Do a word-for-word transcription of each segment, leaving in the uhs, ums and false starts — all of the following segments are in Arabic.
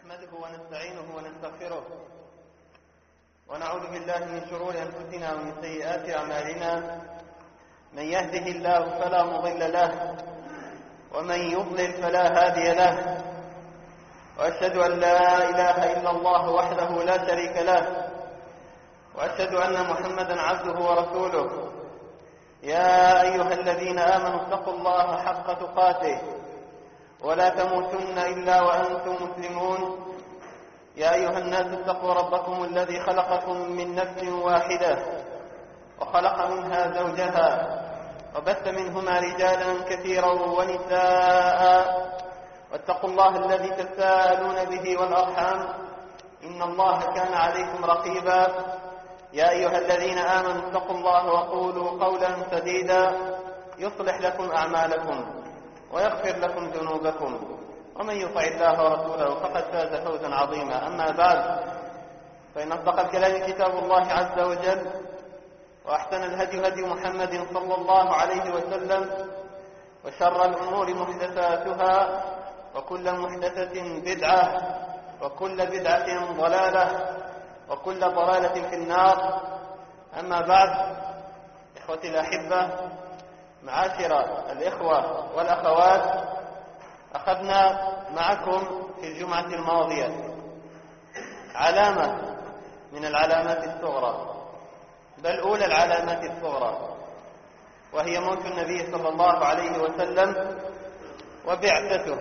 نحمده ونستعينه ونستغفره ونعوذ بالله من شرور أنفسنا ومن سيئات أعمالنا. من يهده الله فلا مضل له ومن يضلل فلا هادي له، وأشهد أن لا إله إلا الله وحده لا شريك له، وأشهد أن محمدا عبده ورسوله. يا أيها الذين آمنوا اتقوا الله حق تقاته ولا تموتن إلا وأنتم مسلمون. يا أيها الناس اتقوا ربكم الذي خلقكم من نفس واحدة وخلق منها زوجها وبث منهما رجالا كثيرا ونساء، واتقوا الله الذي تساءلون به والأرحام إن الله كان عليكم رقيبا. يا أيها الذين آمنوا اتقوا الله وقولوا قولا سديدا يصلح لكم أعمالكم ويغفر لكم ذنوبكم، ومن يطع الله ورسوله فقد فاز فوزا عظيما. أما بعد، فإن أصدق الكلام كتاب الله عز وجل، وأحسن الهدي هدي محمد صلى الله عليه وسلم، وشر الأمور محدثاتها، وكل محدثة بدعة، وكل بدعة ضلالة، وكل ضلالة في النار. أما بعد، إخوتي الأحبة، معاشر الإخوة والأخوات، أخذنا معكم في الجمعة الماضية علامة من العلامات الصغرى، بل أولى العلامات الصغرى، وهي موت النبي صلى الله عليه وسلم وبعثته.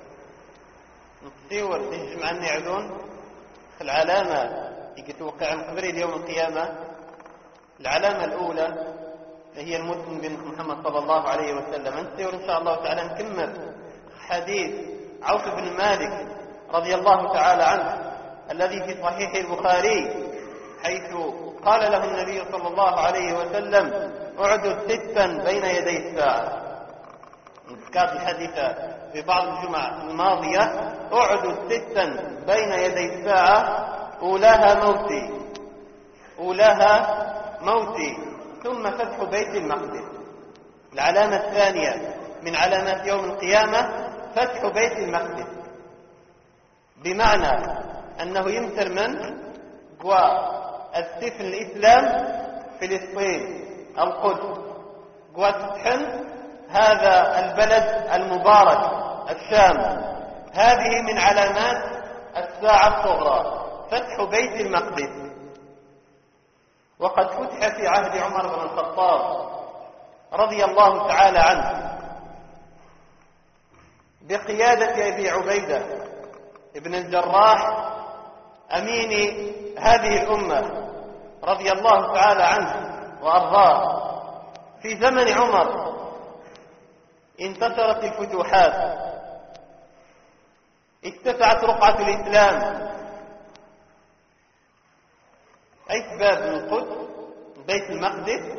نتصور نجمع النعدون في العلامة يتوقع من قبل اليوم القيامة. العلامة الأولى هي الموت بن محمد صلى الله عليه وسلم. نتصور إن شاء الله تعالى نكمل حديث عوف بن مالك رضي الله تعالى عنه الذي في صحيح البخاري، حيث قال له النبي صلى الله عليه وسلم: اعدد ستا بين يدي الساعة. ذكرت الحديث في بعض الجمع الماضية: اعدد ستا بين يدي الساعة، أولاها موتي أولاها موتي ثم فتح بيت المقدس. العلامة الثانية من علامات يوم القيامة فتح بيت المقدس، بمعنى أنه يمتر من قوى السفن الإسلام فلسطين القدس، قوى تسحن هذا البلد المبارك الشام. هذه من علامات الساعة الصغرى، فتح بيت المقدس. وقد فتح في عهد عمر بن الخطاب رضي الله تعالى عنه بقيادة أبي عبيدة ابن الجراح أمين هذه الأمة رضي الله تعالى عنه وأرضاه. في زمن عمر انتشرت الفتوحات، اتسعت رقعة الإسلام، أي باب من القدس بيت المقدس.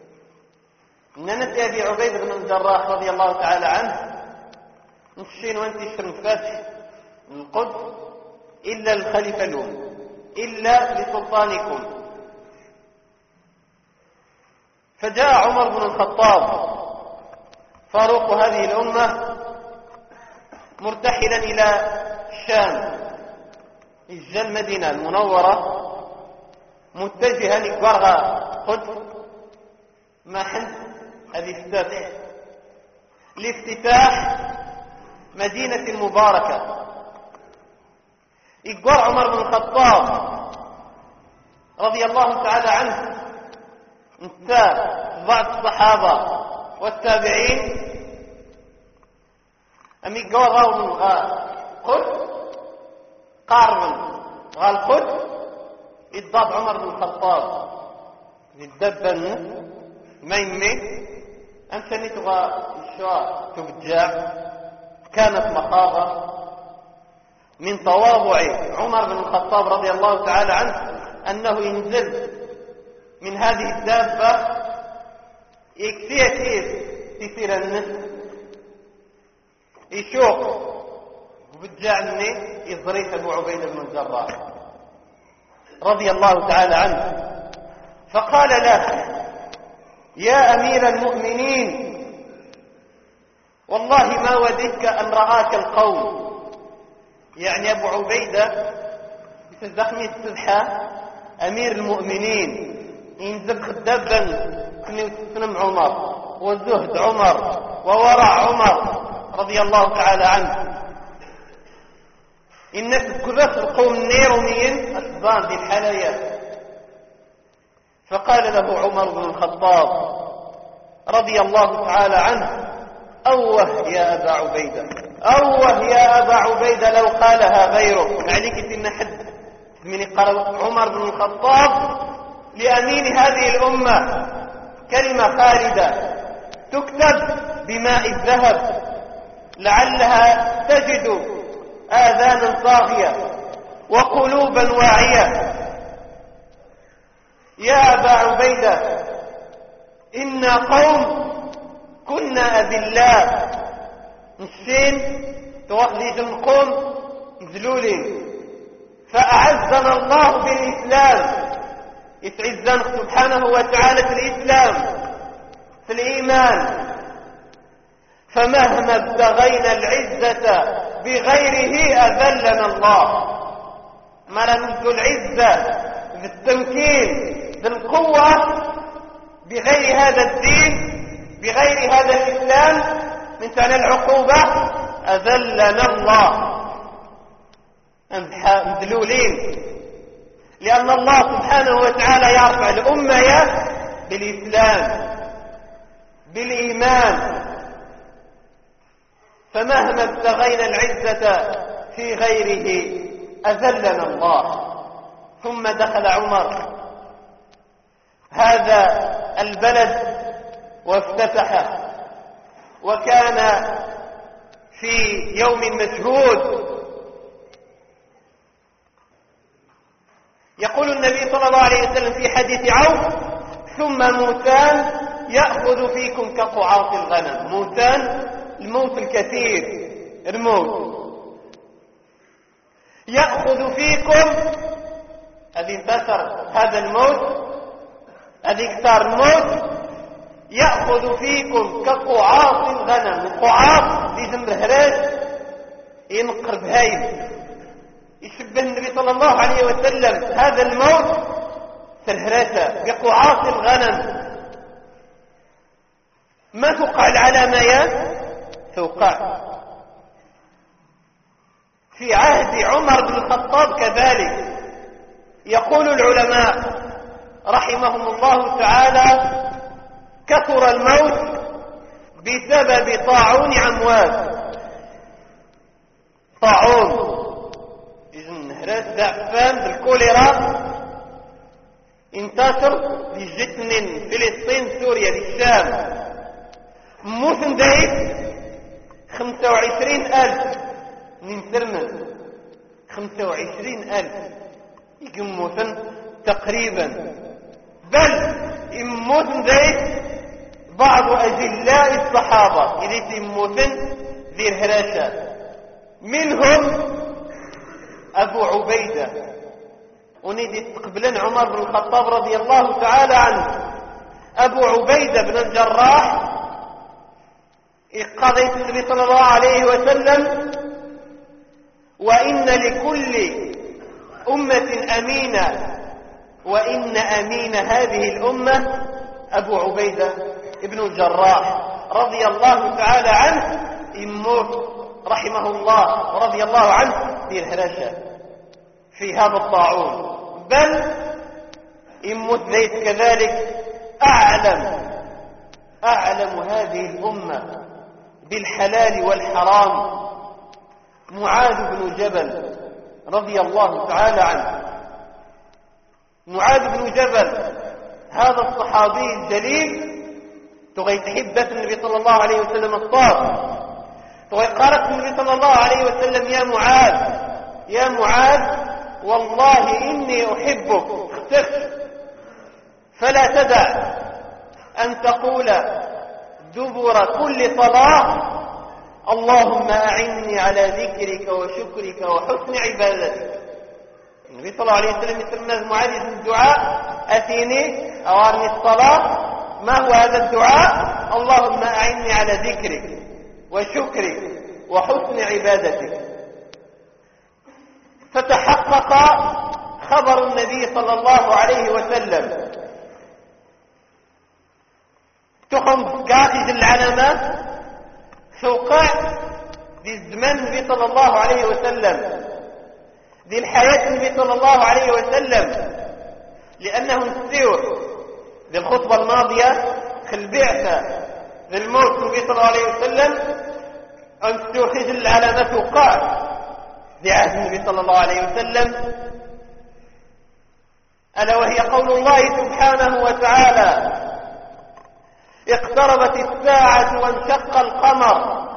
ننسى أبي عبيدة بن الجراح رضي الله تعالى عنه نشين وانتشر الفتح من القدس إلا الخليفة الأم، إلا لسلطانكم. فجاء عمر بن الخطاب فاروق هذه الأمة مرتحلا إلى الشام، إجا المدينة المنورة، متجها لقرغة قدس، ما حنت الافتتاح لافتتاح مدينة المباركة. يقول عمر بن الخطاب رضي الله تعالى عنه انت بعض الصحابة والتابعين أم يقول غاو من قدس قارن غال قدس. إضاب عمر بن الخطاب يدبن ميمي أمسني تغى الشواء تبجع. كانت مخاضة من تواضع عمر بن الخطاب رضي الله تعالى عنه أنه ينزل من هذه الدابة يكفيه كيف تسير النسل يشوق وبتجعني يضريح أبو عبيدة بن الجراح رضي الله تعالى عنه، فقال له: يا أمير المؤمنين، والله ما وددت أن رآك القوم يعني أبو عبيدة يتزخمي السبحة أمير المؤمنين ينزل خدابا كن يتسلم عمر وزهد عمر وورع عمر رضي الله تعالى عنه. إنك كذلك القوم النيروميين أسبان دي الحلايا. فقال له عمر بن الخطاب رضي الله تعالى عنه: أوه يا أبا عبيدة، أوه يا أبا عبيدة لو قالها غيرك. عليك إن حد من قال عمر بن الخطاب لأمين هذه الأمة كلمة خالدة تكتب بماء الذهب لعلها تجد آذانا صاغية وقلوبا واعية. يا أبا عبيدة إنا قوم كنا أذلاء نسين توخذي القوم ذلولين فأعزنا الله بالإسلام. يتعزنا سبحانه وتعالى في الإسلام في الإيمان. فمهما ابتغينا العزة بغيره أذلنا الله. ما ننزل العزة بالتمكين بالقوة بغير هذا الدين بغير هذا الإسلام من تعنى العقوبة أذلنا الله. مذلولين لأن الله سبحانه وتعالى يرفع الأمة بالإسلام بالإيمان. فمهما ابتغينا العزة في غيره أذلنا الله. ثم دخل عمر هذا البلد وافتتحه، وكان في يوم مشهود. يقول النبي صلى الله عليه وسلم في حديث عوف: ثم موتان يأخذ فيكم كقعاص الغنم. موتان الموت الكثير، الموت يأخذ فيكم، هذه انتشر هذا الموت، هذه كثار الموت. يأخذ فيكم كقعاص الغنم. القعاص في جنب الهراج ينقر بهايم. يشبه النبي صلى الله عليه وسلم هذا الموت سرهرته بقعاص الغنم. ما توقع العلامات؟ توقع في عهد عمر بن الخطاب كذلك. يقول العلماء رحمهم الله تعالى: كثر الموت بسبب طاعون عمواس. طاعون إذن هراس دعفان بالكوليرا انتشر بجتن فلسطين سوريا للشام. موسم دايت خمسة وعشرين ألف من سرمن، خمسة وعشرين ألف يموتن تقريبا. بل يموتن دايت بعض أجلاء الصحابة إذا يموتن ذي الهراشة، منهم أبو عبيدة. ونيدي تقبلن عمر بن الخطاب رضي الله تعالى عنه. أبو عبيدة بن الجراح قضيت النبي صلى الله عليه وسلم: وإن لكل أمة أمينة وإن أمين هذه الأمة أبو عبيدة ابن الجراح رضي الله تعالى عنه يموت رحمه الله ورضي الله عنه في الهرشة في هذا الطاعون. بل يموت زيد كذلك أعلم أعلم هذه الأمة بالحلال والحرام معاذ بن جبل رضي الله تعالى عنه. معاذ بن جبل هذا الصحابي الجليل تغي تحبة النبي صلى الله عليه وسلم الصار تغي قالت النبي صلى الله عليه وسلم: يا معاذ يا معاذ والله إني أحبك اختك، فلا تدع أن تقول دبر كل صلاة: اللهم أعني على ذكرك وشكرك وحسن عبادتك. النبي صلى الله عليه وسلم يسمى معاذ الدعاء: أتيني أوارني الصلاة. ما هو هذا الدعاء؟ اللهم أعني على ذكرك وشكرك وحسن عبادتك. فتحقق خبر النبي صلى الله عليه وسلم تخم قاعدة العلامات توقع ذي الزمان النبي صلى الله عليه وسلم ذي الحياة النبي صلى الله عليه وسلم، لأنه نسير ذي الخطبة الماضية في البعثة ذي الموت النبي صلى الله عليه وسلم نسير خجل العلامات توقع ذي عهد النبي صلى الله عليه وسلم، ألا وهي قول الله سبحانه وتعالى: اقتربت الساعة وانشق القمر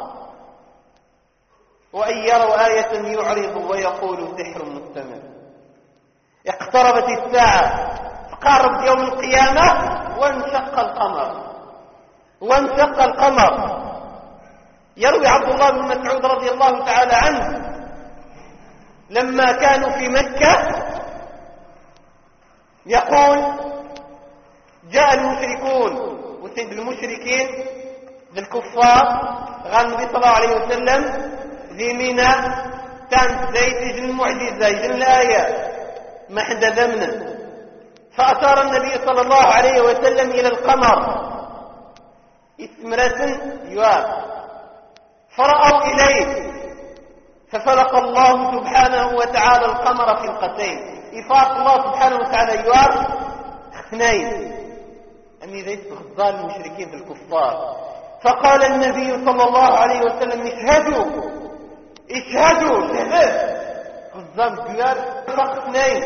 وإن يروا آية يعرضوا ويقولوا سحر مستمر. اقتربت الساعة، قارب يوم القيامة، وانشق القمر وانشق القمر. يروي عبد الله بن مسعود رضي الله تعالى عنه لما كانوا في مكة يقول: جاء المشركون وسيد المشركين بالكفار غير النبي صلى الله عليه وسلم ذي منى كانت زي تجن المعجزة يجن الآية ما حدا ذمنا، فأشار النبي صلى الله عليه وسلم إلى القمر اسمرة يواب، فرأوا إليه ففلق الله سبحانه وتعالى القمر فلقتين، إفاق الله سبحانه وتعالى يواب اثنين أمي ذي غزال المشركين بالكفار. فقال النبي صلى الله عليه وسلم: اشهدوا اشهدوا شهدت غزال قيار فقط اثنين.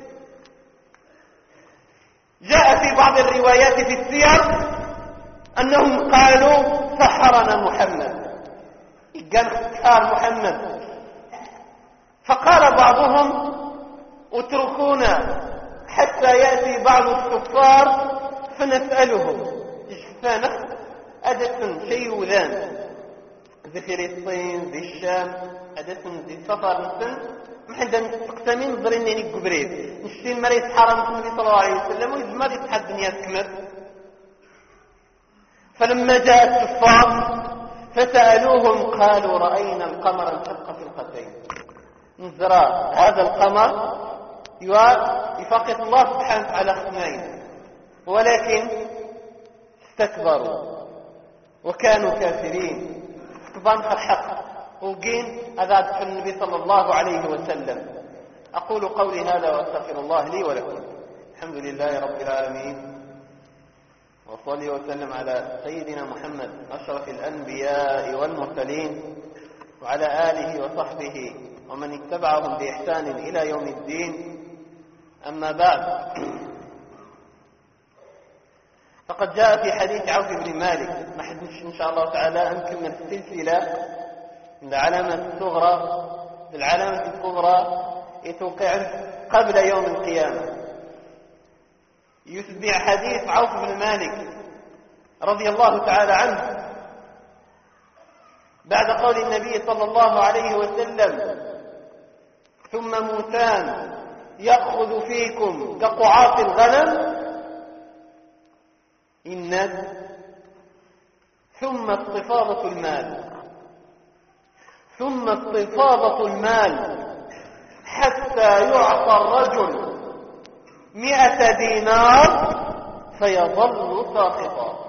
جاء في بعض الروايات في السير أنهم قالوا: سحرنا محمد، قال اختار محمد. فقال بعضهم: اتركونا حتى يأتي بعض الكفار فنسألهم. شفانا أدت شيء وذان ذي فلسطين ذي الشام أدت ذي سفر نسن محدا مستقسمين ضرين يعني قبريد نشتين مريض حرام النبي صلى الله عليه وسلم ويزما دي تحد الدنيا تكمل. فلما جاء الكفار فسألوهم قالوا: رأينا القمر انشق في القتين. نزرى هذا القمر يفقد الله سبحانه وتعالى اثنين، ولكن استكبروا وكانوا كافرين كبان الحق وقين أذاد في النبي صلى الله عليه وسلم. أقول قولي هذا وأستغفر الله لي ولكم. الحمد لله رب العالمين، وصلي وسلم على سيدنا محمد أشرف الأنبياء والمرسلين وعلى آله وصحبه ومن اتبعهم بإحسان إلى يوم الدين. أما بعد، فقد جاء في حديث عوف بن مالك، نحن إن شاء الله تعالى نكمل السلسلة من العلامة الصغرى بالعلامة الكبرى يتوقع قبل يوم القيامة. يتبع حديث عوف بن مالك رضي الله تعالى عنه بعد قول النبي صلى الله عليه وسلم: ثم موتان يأخذ فيكم كقعاص الغنم الناس، ثم استفاضة المال ثم استفاضة المال حتى يعطى الرجل مئة دينار فيظل ساخطا.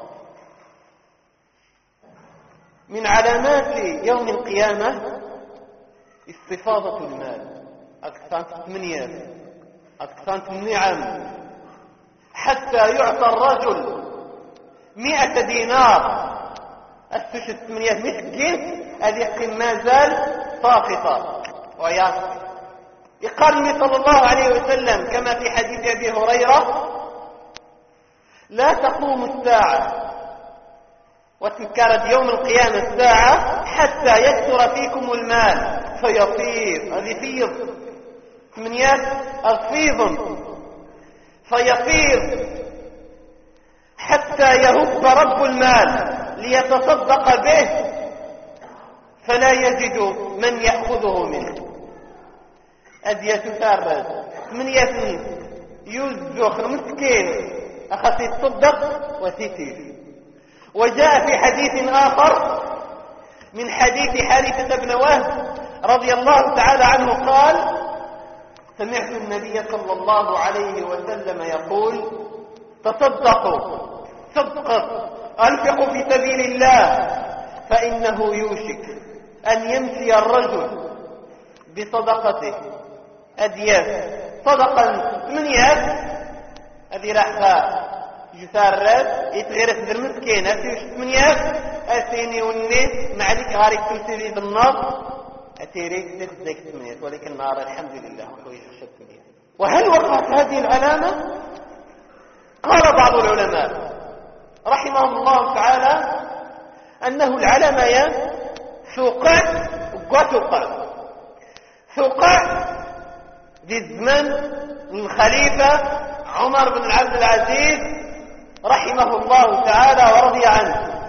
من علامات يوم القيامة استفاضة المال، أكثرت ثمانيات أكثرت النعم، حتى يعطى الرجل مئة دينار. أستشهد ثمانيات مسكين هذه ما زال ساخطة وياسر. يقال النبي صلى الله عليه وسلم كما في حديث أبي هريرة: لا تقوم الساعة وتذكرت يوم القيامة الساعة حتى يكثر فيكم المال فيطير. هذه فيض ثمانيات الفيض فيطير حتى يهب رب المال ليتصدق به فلا يجد من يأخذه منه. أدية ثاربات من يثني يزخر مسكين أخذ يتصدق وتيتير. وجاء في حديث آخر من حديث حارثة بن وهب رضي الله تعالى عنه قال: سمعت النبي صلى الله عليه وسلم يقول: تصدقوا، صدقوا، أنفقوا في سبيل الله، فإنه يوشك أن يمشي الرجل بصدقته أدياس صدقا ثمانيات هذه راح يسارات يتغيرت در مسكين أتي وش ثمانيات أتيني والناس ما عليك غاريك تمسيري بالنار أتيريك تخزيك ثمانيات، ولكن النار الحمد لله وحويش خشب ثمانيات. وهل وقعت هذه العلامة؟ قال بعض العلماء رحمهم الله تعالى أنه العلامة توقع وتوقع توقع في الزمن الخليفة عمر بن عبد العزيز رحمه الله تعالى ورضي عنه.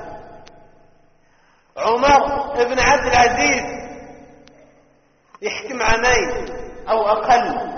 عمر بن عبد العزيز يحكم عامين أو أقل،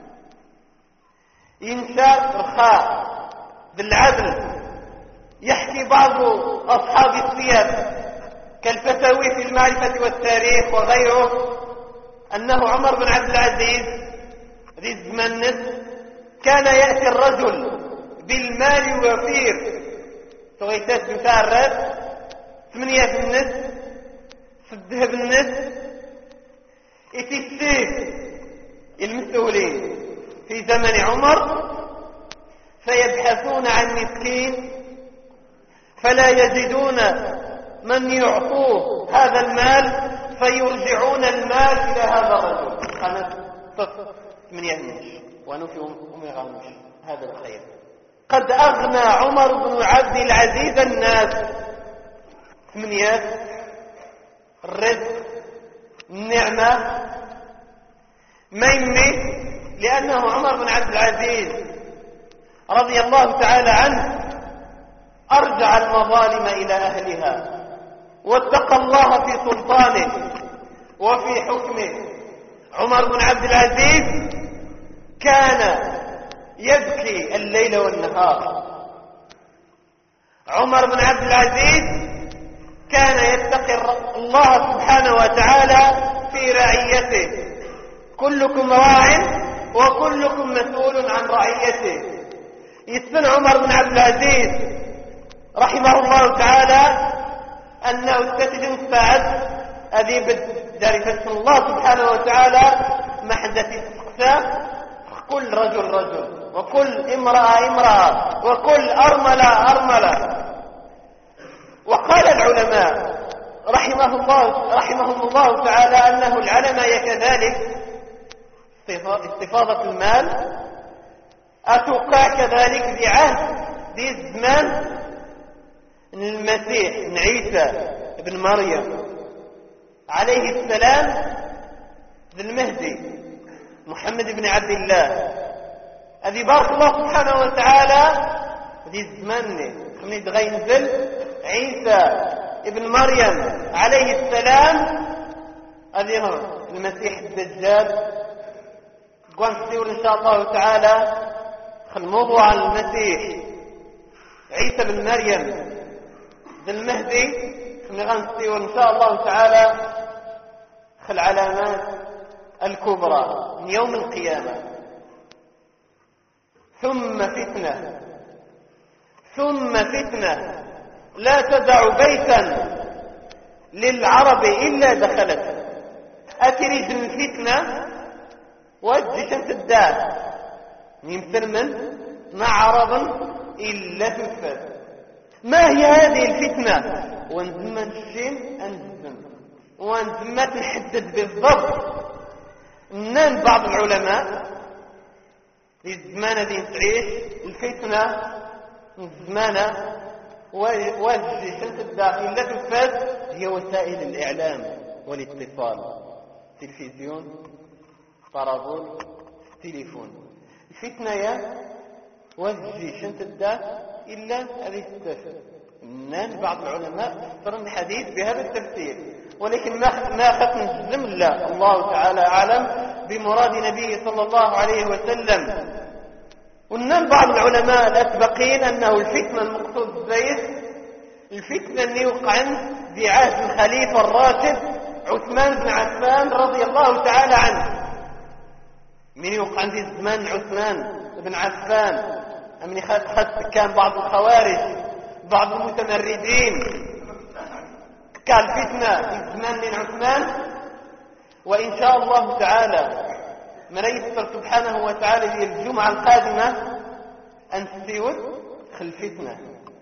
ينشر رخاء بالعدل. يحكي بعض أصحاب السير كالفتاوي في المعرفة والتاريخ وغيره أنه عمر بن عبد العزيز ذي الزمن كان يأتي الرجل بالمال الوفير تغيثات بتاع الرد ثمانية النصف في الذهب النصف يتسيه المسؤولين في زمن عمر فيبحثون عن مسكين فلا يجدون من يعطوه هذا المال فيرجعون المال إلى هذا الرجل. أنا صفر من يهمش ونفي أم يغامش هذا الخير. قد أغنى عمر بن عبد العزيز الناس ثمانيات الرزق النعمة ميمي، لأنه عمر بن عبد العزيز رضي الله تعالى عنه أرجع المظالم إلى أهلها واتقى الله في سلطانه وفي حكمه. عمر بن عبد العزيز كان يبكي الليل والنهار. عمر بن عبد العزيز كان يتقي الله سبحانه وتعالى في رعيته. كلكم راع وكلكم مسؤول عن رعيته. يسن عمر بن عبد العزيز رحمه الله تعالى أنه استجد ساعد أذيب دارفة الله سبحانه وتعالى محدث السقساء كل رجل رجل وكل امرأة امرأة وكل أرملة أرملة. وقال العلماء رحمه الله رحمهم الله تعالى أنه العلماء كذلك استفاضة المال أتوقع كذلك بعهد ذي الزمان المسيح عيسى بن مريم عليه السلام ذي المهدي محمد بن عبد الله الذي بارك الله سبحانه وتعالى ذي الزمان خمني دغي نزل عيسى ابن مريم عليه السلام هذه المسيح الدجال. قوان تسير إن شاء الله تعالى خل موضوع عن المسيح عيسى بن مريم ذي المهدي خل تسير إن شاء الله تعالى خل علامات الكبرى من يوم القيامة. ثم فتنة ثم فتنة لا تدع بيتا للعرب إلا دخلت. أتريد الفتنة وجه شمس الدار يمثل من مع عرب إلا تنفذ. ما هي هذه الفتنة؟ وانزم الشين انزم وانزم تحدد بالضبط. نان بعض العلماء في الزمان الذي تعيش الفتنة الزمانة وجه شمس الداخل لا تنفذ هي وسائل الإعلام والاتصال، تلفزيون، طرابون، تليفون. الفتنة يا وجه شمس الداخل إلا هذه التفسير. نان بعض العلماء فسروا الحديث بهذا التفسير، ولكن ما ما ختم الجزم لا الله تعالى أعلم بمراد نبيه صلى الله عليه وسلم. ونن بعض العلماء الأسبقين أنه الفتنة المقصود بالزيت الفتنة اللي وقعت بعهد الخليفة الراشد عثمان بن عفان رضي الله تعالى عنه. من يوقع عندي زمان عثمان بن عفان من خد كان بعض الخوارج بعض المتمردين كان فتنة في زمان من عثمان. وإن شاء الله تعالى من يسر سبحانه وتعالى في الجمعة القادمة أن تسيود خل فتنة،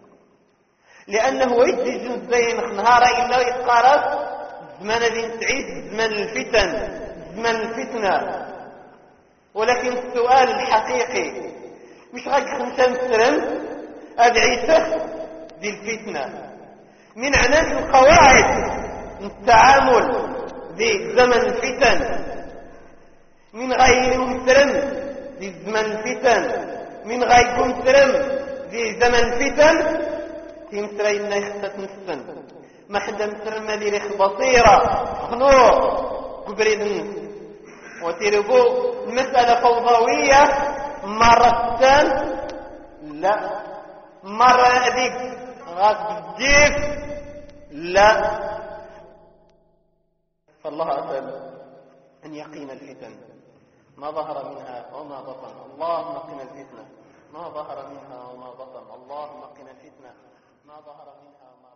لأنه يجي جنس زين نهار إلا يتقارب زمان ذي تعيد زمان الفتن زمان الفتنة. ولكن السؤال الحقيقي مش غير خمسة مسرم أدعيته دي الفتنة من عنان القواعد التعامل دي زمن الفتن من غير مسرم دي زمن الفتن من غير مسرم دي زمن الفتن تمسرين يخصت نفسن ما حدا مسرم دي ريخ بصيرة خنوع كبريد النفس وتربو المسألة فوضوية مرة لا مرة هذيك غاك بالجيف لا. فالله أسأل أن يقين الفتن ما ظهر منها وما بطن. اللهم قنا الفتنة ما ظهر منها وما بطن. اللهم قنا الفتنة ما ظهر منها وما